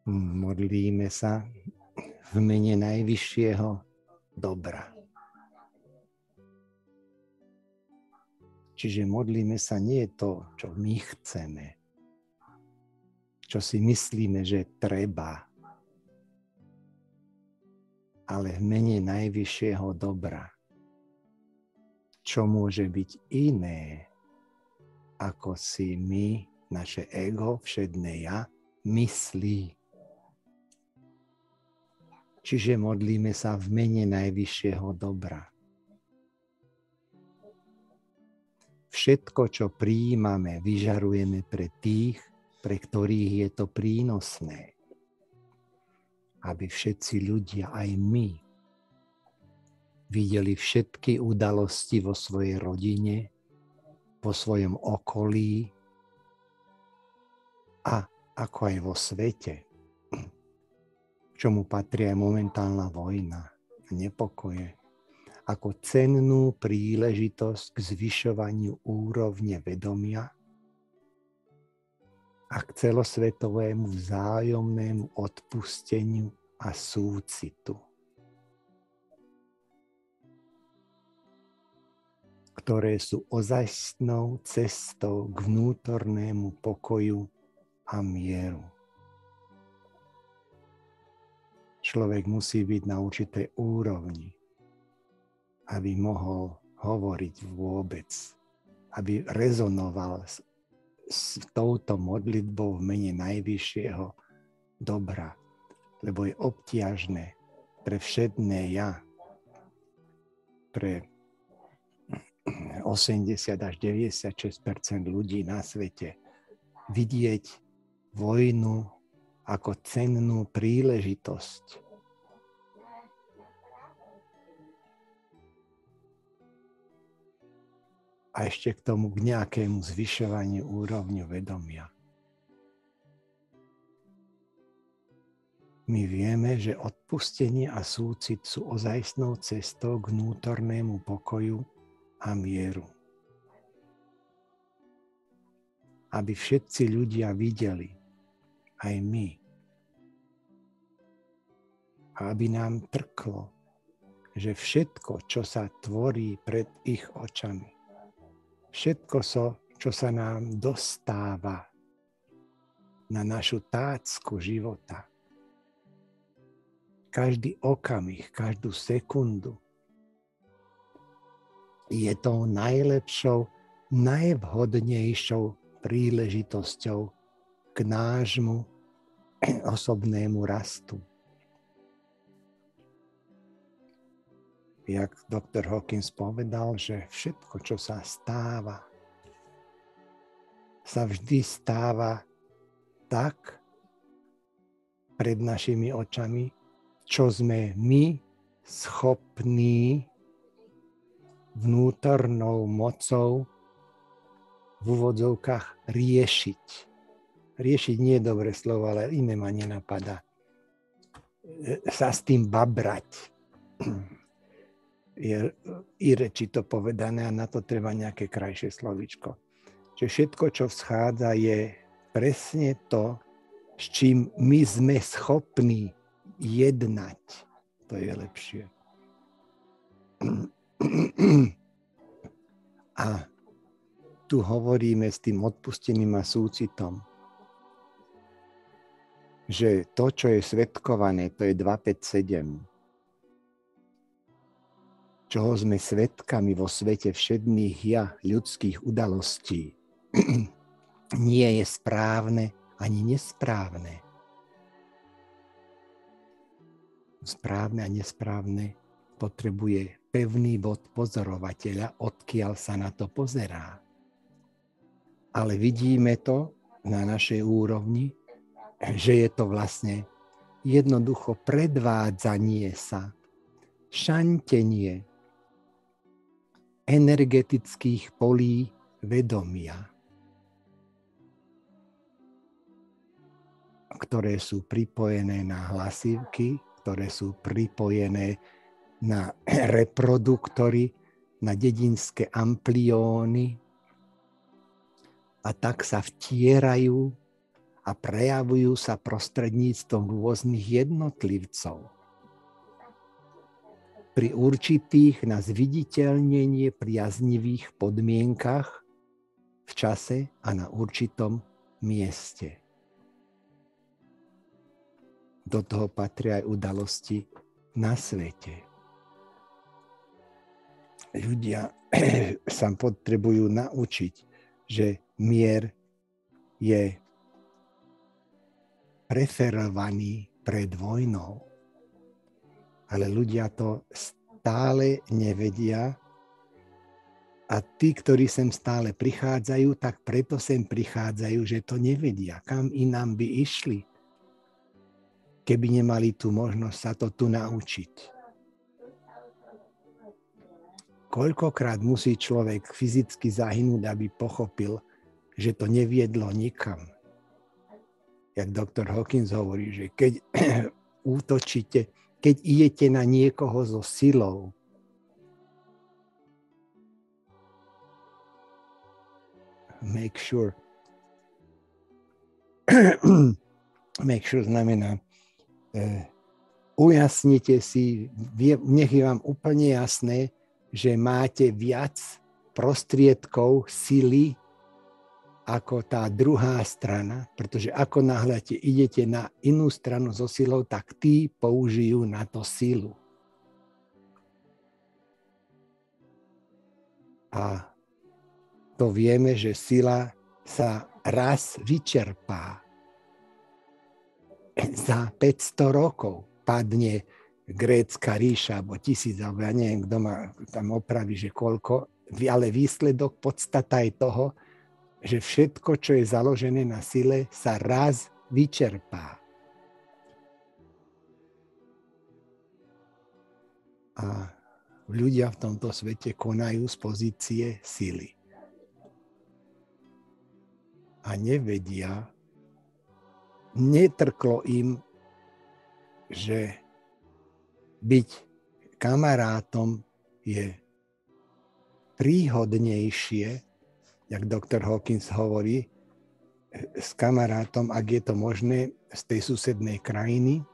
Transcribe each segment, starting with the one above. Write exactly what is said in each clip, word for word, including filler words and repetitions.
Modlíme sa v mene najvyššieho dobra. Čiže modlíme sa nie to, čo my chceme, čo si myslíme, že treba, ale v mene najvyššieho dobra. Čo môže byť iné, ako si my, naše ego, všedné ja, myslí. Čiže modlíme sa v mene najvyššieho dobra. Všetko, čo prijímame, vyžarujeme pre tých, pre ktorých je to prínosné. Aby všetci ľudia, aj my, videli všetky udalosti vo svojej rodine, vo svojom okolí a ako aj vo svete, čomu patrí aj momentálna vojna, nepokoje, ako cennú príležitosť k zvyšovaniu úrovne vedomia a k celosvetovému vzájomnému odpusteniu a súcitu, ktoré sú ozajstnou cestou k vnútornému pokoju a mieru. Človek musí byť na určitej úrovni, aby mohol hovoriť vôbec, aby rezonoval s, s touto modlitbou v mene najvyššieho dobra, lebo je obťažné pre všedné ja, pre osemdesiat až deväťdesiatšesť percent ľudí na svete vidieť vojnu ako cennú príležitosť. A ešte k tomu k nejakému zvyšovaniu úrovňu vedomia. My vieme, že odpustenie a súcit sú ozajstnou cestou k vnútornému pokoju a mieru. Aby všetci ľudia videli, aj my, a aby nám trklo, že všetko, čo sa tvorí pred ich očami, všetko, čo sa nám dostáva na našu tácku života, každý okamih, každú sekundu, je tou najlepšou, najvhodnejšou príležitosťou k nášmu osobnému rastu. Jak doktor Hawkins povedal, že všetko, čo sa stáva, sa vždy stáva tak pred našimi očami, čo sme my schopní vnútornou mocou v úvodzovkách riešiť. Riešiť nie je dobré slovo, ale iné ma nenapadá. Sa s tým babrať. Je irečito povedané a na to treba nejaké krajšie slovíčko. Čiže všetko, čo vschádza, je presne to, s čím my sme schopní jednať. To je lepšie. A tu hovoríme s tým odpustením a súcitom, že to, čo je svedkované, to je dvestopäťdesiatsedem. Čoho sme svedkami vo svete všedných ja ľudských udalostí, nie je správne ani nesprávne. Správne a nesprávne potrebuje pevný bod pozorovateľa, odkiaľ sa na to pozerá. Ale vidíme to na našej úrovni, že je to vlastne jednoducho predvádzanie sa, šantenie energetických polí vedomia, ktoré sú pripojené na hlasivky, ktoré sú pripojené na reproduktory, na dedinské amplióny a tak sa vtierajú a prejavujú sa prostredníctvom rôznych jednotlivcov. Pri určitých na zviditeľnenie priaznivých podmienkach v čase a na určitom mieste. Do toho patria aj udalosti na svete. Ľudia sa potrebujú naučiť, že mier je preferovaný pred vojnou. Ale ľudia to stále nevedia a tí, ktorí sem stále prichádzajú, tak preto sem prichádzajú, že to nevedia. Kam inám by išli, keby nemali tú možnosť sa to tu naučiť. Koľkokrát musí človek fyzicky zahynúť, aby pochopil, že to neviedlo nikam. Jak doktor Hawkins hovorí, že keď útočíte, keď idete na niekoho so silou, make sure. Make sure znamená, uh, ujasnite si, nech je vám úplne jasné, že máte viac prostriedkov, sily, ako tá druhá strana, pretože ako náhle idete na inú stranu so silou, tak tí použijú na to silu. A to vieme, že sila sa raz vyčerpá. Za päťsto rokov padne grécka ríša, alebo tisíc, alebo ja neviem, kto ma tam opraví, že koľko, ale výsledok, podstata je toho, že všetko, čo je založené na sile, sa raz vyčerpá. A ľudia v tomto svete konajú z pozície sily. A nevedia, netrklo im, že byť kamarátom je príhodnejšie, jak doktor Hawkins hovorí, s kamarátom, ak je to možné, z tej susednej krajiny.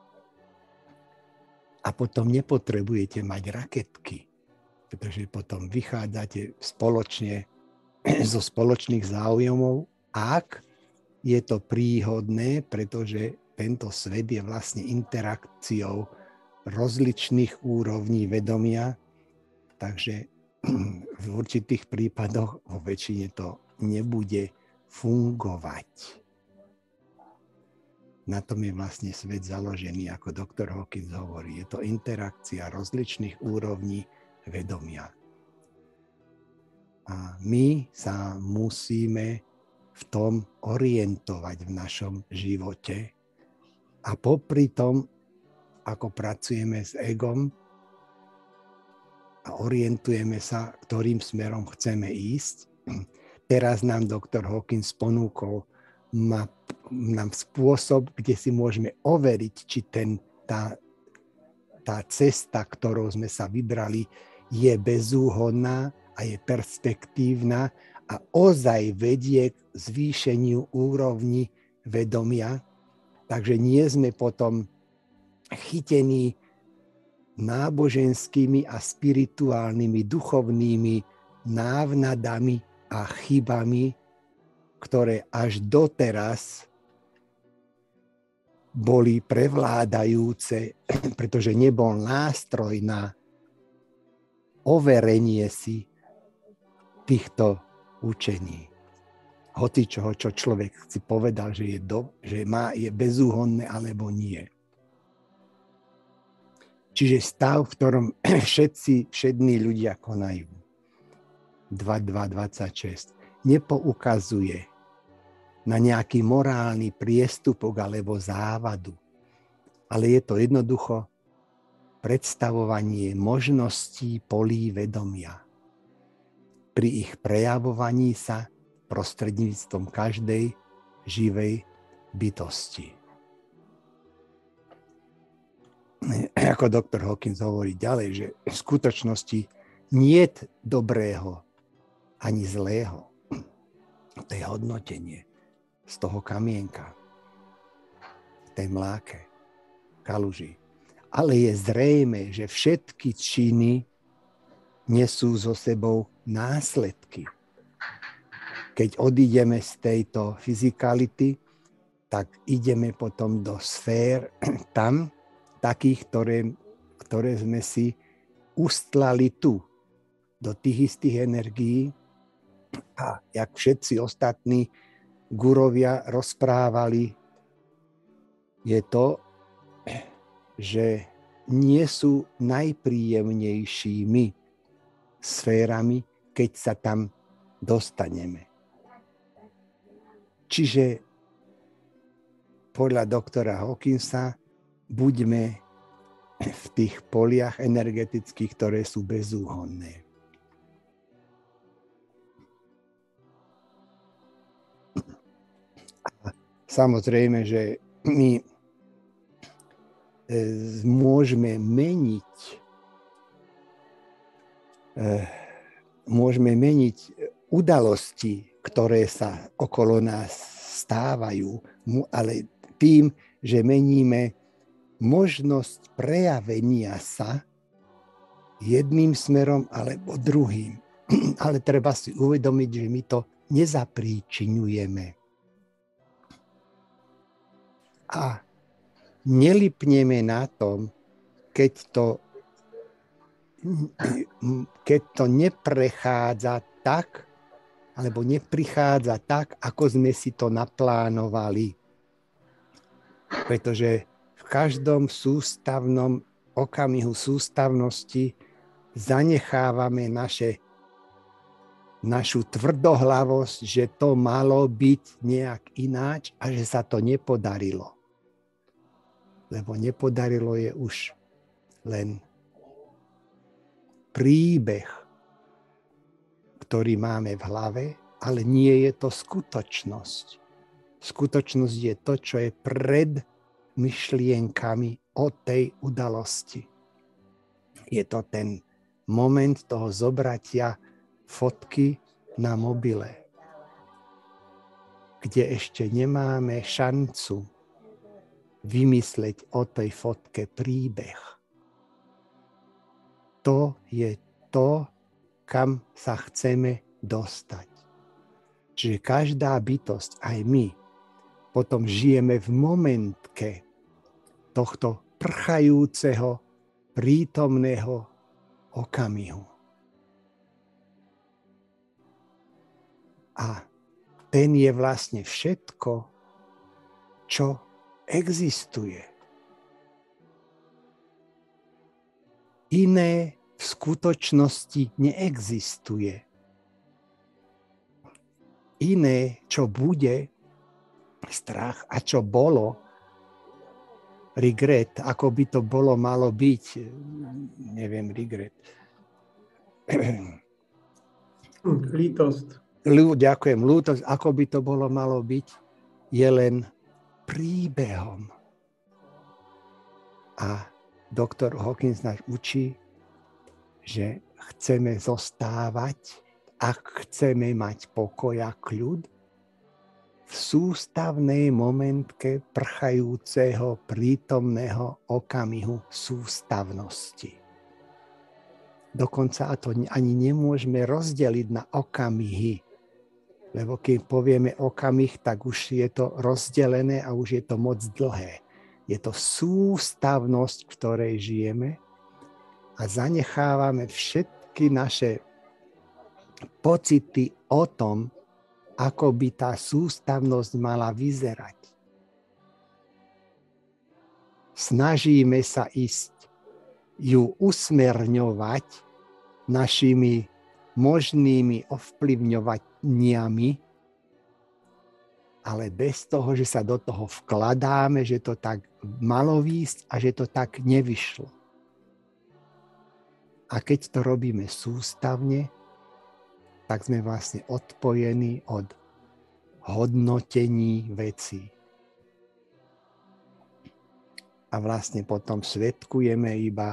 A potom nepotrebujete mať raketky, pretože potom vychádzate spoločne zo spoločných záujmov, ak je to príhodné, pretože tento svet je vlastne interakciou rozličných úrovní vedomia, takže v určitých prípadoch vo väčšine to nebude fungovať. Na tom je vlastne svet založený, ako doktor Hawkins hovorí. Je to interakcia rozličných úrovní vedomia. A my sa musíme v tom orientovať v našom živote. A popri tom, ako pracujeme s egom, a orientujeme sa, ktorým smerom chceme ísť. Teraz nám doktor Hawkins ponúkol map, nám spôsob, kde si môžeme overiť, či ten, tá, tá cesta, ktorou sme sa vybrali, je bezúhodná a je perspektívna a ozaj vedie k zvýšeniu úrovni vedomia. Takže nie sme potom chytení náboženskými a spirituálnymi, duchovnými návnadami a chybami, ktoré až doteraz boli prevládajúce, pretože nebol nástroj na overenie si týchto učení. Hoci čoho, čo človek si povedal, že je, do, že má, je bezúhonné alebo nie. Čiže stav, v ktorom všetci všední ľudia konajú. dva dva dvadsaťšesť nepoukazuje na nejaký morálny priestupok alebo závadu, ale je to jednoducho predstavovanie možností polí vedomia. Pri ich prejavovaní sa prostredníctvom každej živej bytosti. Ako doktor Hawkins hovorí ďalej, že v skutočnosti niet dobrého ani zlého. To je hodnotenie. z toho kamienka, v tej mláke, kaluži. Ale je zrejme, že všetky činy nesú so sebou následky. Keď odídeme z tejto fyzikality, tak ideme potom do sfér tam, takých, ktoré, ktoré sme si ustlali tu, do tých istých energií. A jak všetci ostatní gurovia rozprávali, je to, že nie sú najpríjemnejšími sférami, keď sa tam dostaneme. Čiže podľa doktora Hawkinsa buďme v tých poliach energetických, ktoré sú bezúhonné. A samozrejme, že my môžeme meniť môžeme meniť udalosti, ktoré sa okolo nás stávajú, ale tým, že meníme možnosť prejavenia sa jedným smerom alebo druhým. Ale treba si uvedomiť, že my to nezapríčiňujeme. A nelipneme na tom, keď to, keď to neprechádza tak, alebo neprichádza tak, ako sme si to naplánovali. Pretože v každom sústavnom okamihu sústavnosti zanechávame naše, našu tvrdohlavosť, že to malo byť nejak ináč a že sa to nepodarilo. Lebo nepodarilo je už len príbeh, ktorý máme v hlave, ale nie je to skutočnosť. Skutočnosť je to, čo je pred myšlienkami o tej udalosti. Je to ten moment toho zobratia fotky na mobile, kde ešte nemáme šancu vymysleť o tej fotke príbeh. To je to, kam sa chceme dostať. Čiže každá bytosť, aj my, potom žijeme v momentke tohto prchajúceho, prítomného okamihu. A ten je vlastne všetko, čo existuje. Iné v skutočnosti neexistuje. Iné, čo bude, strach a čo bolo, regret, ako by to bolo malo byť, neviem, regret. Lítosť. Ľu, ďakujem, lútosť, ako by to bolo malo byť, je len príbehom. A doktor Hawkins nás učí, že chceme zostávať, ak chceme mať pokoj a kľud, v sústavnej momentke prchajúceho prítomného okamihu sústavnosti. Dokonca to ani nemôžeme rozdeliť na okamihy, lebo keď povieme okamih, tak už je to rozdelené a už je to moc dlhé. Je to sústavnosť, v ktorej žijeme a zanechávame všetky naše pocity o tom, ako by tá sústavnosť mala vyzerať. Snažíme sa ísť ju usmerňovať našimi možnými ovplyvňovaniami, ale bez toho, že sa do toho vkladáme, že to tak malo výjsť a že to tak nevyšlo. A keď to robíme sústavne, tak sme vlastne odpojení od hodnotení vecí. A vlastne potom svedkujeme iba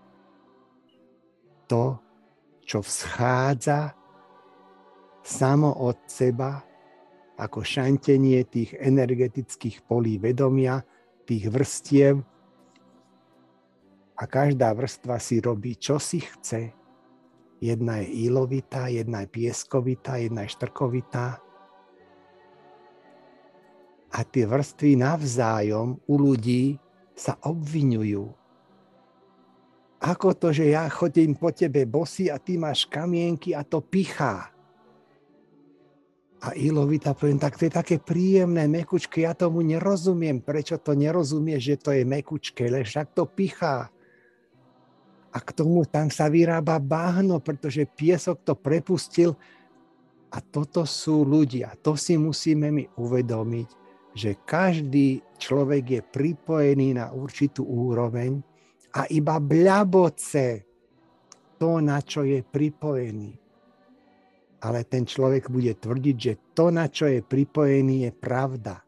to, čo vzchádza samo od seba ako šantenie tých energetických polí vedomia, tých vrstiev. A každá vrstva si robí, čo si chce. Jedna je ílovitá, jedna je pieskovitá, jedna je štrkovitá. A tie vrstvy navzájom u ľudí sa obviňujú. Ako to, že ja chodím po tebe bosý a ty máš kamienky a to pichá. A ílovitá poviem, tak to je také príjemné, mekučké, ja tomu nerozumiem. Prečo to nerozumieš, že to je mekučké, lebo však to pichá. A k tomu tam sa vyrába bahno, pretože piesok to prepustil. A toto sú ľudia. To si musíme my uvedomiť, že každý človek je pripojený na určitú úroveň a iba bľaboce to, na čo je pripojený. Ale ten človek bude tvrdiť, že to, na čo je pripojený, je pravda.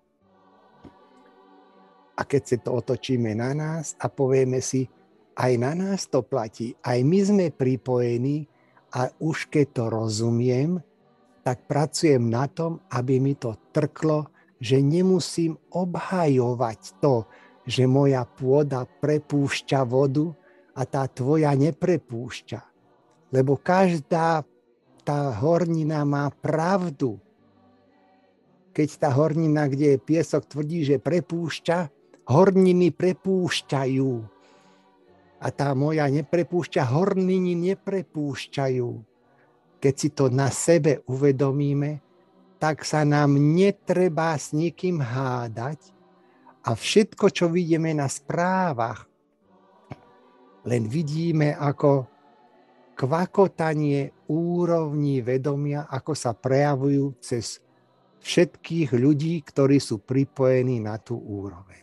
A keď si to otočíme na nás a povieme si, aj na nás to platí, aj my sme pripojení a už keď to rozumiem, tak pracujem na tom, aby mi to trklo, že nemusím obhajovať to, že moja pôda prepúšťa vodu a tá tvoja neprepúšťa. Lebo každá tá hornina má pravdu. Keď tá hornina, kde je piesok, tvrdí, že prepúšťa, horniny prepúšťajú. A tá moja neprepúšťa, horniny neprepúšťajú. Keď si to na sebe uvedomíme, tak sa nám netreba s nikým hádať a všetko, čo vidíme na správach, len vidíme ako kvakotanie úrovní vedomia, ako sa prejavujú cez všetkých ľudí, ktorí sú pripojení na tú úroveň.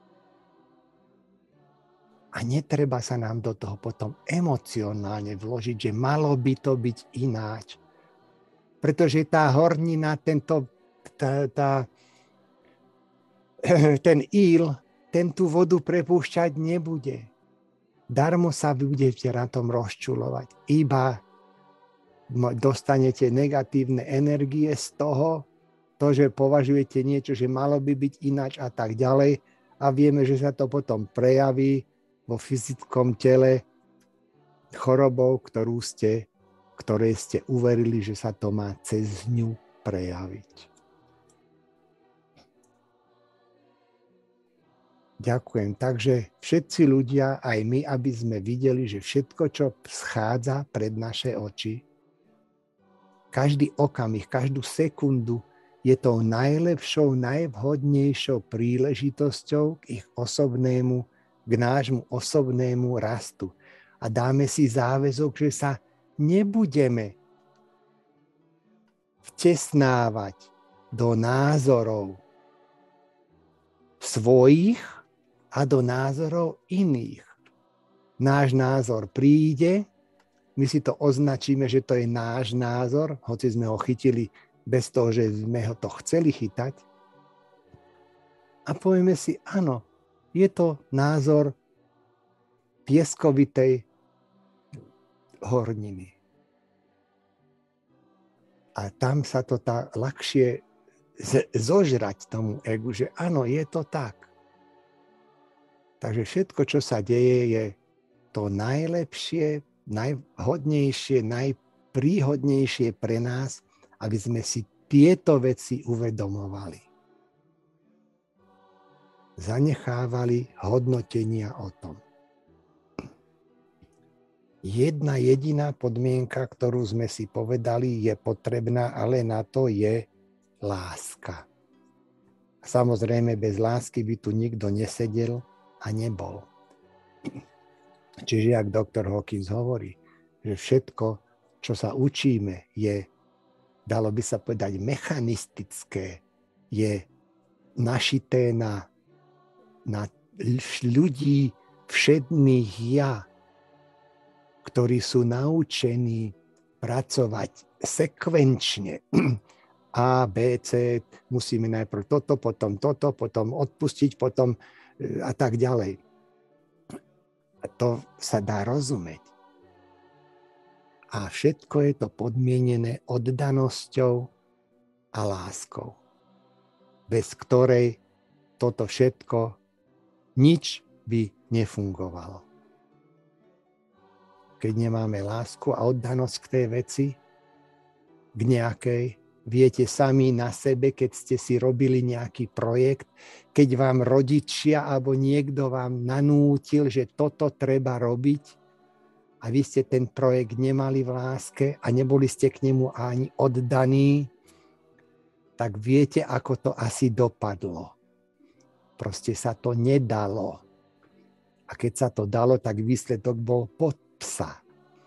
A netreba sa nám do toho potom emocionálne vložiť, že malo by to byť ináč. Pretože tá hornina, tento, tá, tá, ten íl, ten tú vodu prepúšťať nebude. Darmo sa budete na tom rozčulovať. Iba dostanete negatívne energie z toho, to, že považujete niečo, že malo by byť ináč a tak ďalej. A vieme, že sa to potom prejaví vo fyzickom tele chorobou, ktorú ste, ktoré ste uverili, že sa to má cez ňu prejaviť. Ďakujem. Takže všetci ľudia, aj my, aby sme videli, že všetko, čo schádza pred naše oči, každý okamih, každú sekundu je tou najlepšou, najvhodnejšou príležitosťou k ich osobnému, k nášmu osobnému rastu. A dáme si záväzok, že sa nebudeme vtesnávať do názorov svojich a do názorov iných. Náš názor príde, my si to označíme, že to je náš názor, hoci sme ho chytili bez toho, že sme ho to chceli chytať. A povieme si, áno, je to názor pieskovitej horniny. A tam sa to tá ľahšie zožrať tomu egu, že áno, je to tak. Takže všetko, čo sa deje, je to najlepšie, najvhodnejšie, najpríhodnejšie pre nás, aby sme si tieto veci uvedomovali. Zanechávali hodnotenia o tom. Jedna jediná podmienka, ktorú sme si povedali, je potrebná, ale na to je láska. Samozrejme, bez lásky by tu nikto nesedel a nebol. Čiže, jak doktor Hawkins hovorí, že všetko, čo sa učíme, je, dalo by sa povedať, mechanistické, je našité na, na ľudí všedných ja, ktorí sú naučení pracovať sekvenčne. A, B, C, musíme najprv toto, potom toto, potom odpustiť, potom a tak ďalej. A to sa dá rozumieť. A všetko je to podmienené oddanosťou a láskou. bez ktorej toto všetko, nič by nefungovalo. Keď nemáme lásku a oddanosť k tej veci, k nejakej, viete sami na sebe, keď ste si robili nejaký projekt, keď vám rodičia alebo niekto vám nanútil, že toto treba robiť a vy ste ten projekt nemali v láske a neboli ste k nemu ani oddaní, tak viete, ako to asi dopadlo. Proste sa to nedalo. A keď sa to dalo, tak výsledok bol pod psa.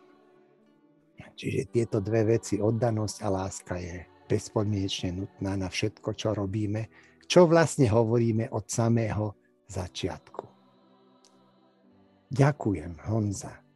Čiže tieto dve veci, oddanosť a láska, je bezpodmienečne nutná na všetko, čo robíme, čo vlastne hovoríme od samého začiatku. Ďakujem, Honza.